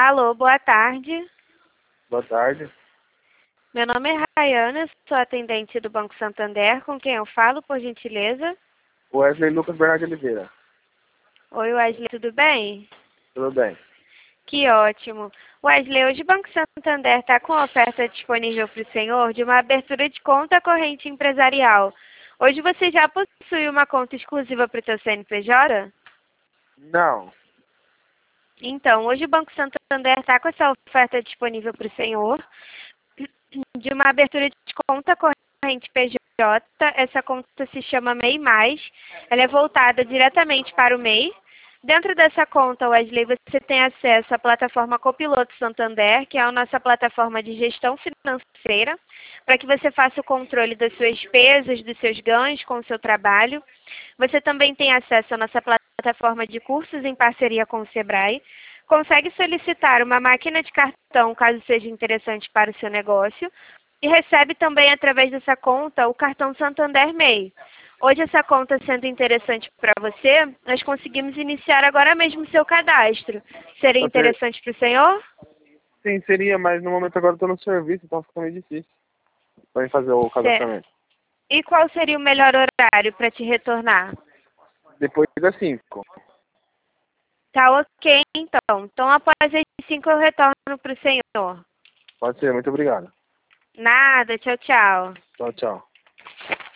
Alô, boa tarde. Boa tarde. Meu nome é Rayana, sou atendente do Banco Santander. Com quem eu falo, por gentileza? Wesley Lucas Bernardo de Oliveira. Oi, Wesley, tudo bem? Tudo bem? Que ótimo. Wesley, hoje o Banco Santander está com oferta disponível para o senhor de uma abertura de conta corrente empresarial. Hoje você já possui uma conta exclusiva para o seu CNPJ? Não. Então, hoje o Banco Santander está com essa oferta disponível para o senhor de uma abertura de conta corrente PJ. Essa conta se chama MEI+. Ela é voltada diretamente para o MEI. Dentro dessa conta, Wesley, você tem acesso à plataforma Copiloto Santander, que é a nossa plataforma de gestão financeira, para que você faça o controle das suas despesas, dos seus ganhos com o seu trabalho. Você também tem acesso à nossa plataforma de cursos em parceria com o Sebrae. Consegue solicitar uma máquina de cartão, caso seja interessante para o seu negócio. E recebe também, através dessa conta, o cartão Santander MEI. Hoje, essa conta sendo interessante para você, nós conseguimos iniciar agora mesmo o seu cadastro. Seria interessante para o senhor? Sim, seria, mas no momento agora eu estou no serviço, então fica meio difícil para mim fazer o cadastramento. E qual seria o melhor horário para te retornar? Depois das 5. Tá ok, então. Então, após as 5 eu retorno para o senhor. Pode ser, muito obrigado. Nada, tchau, tchau. Tchau, tchau.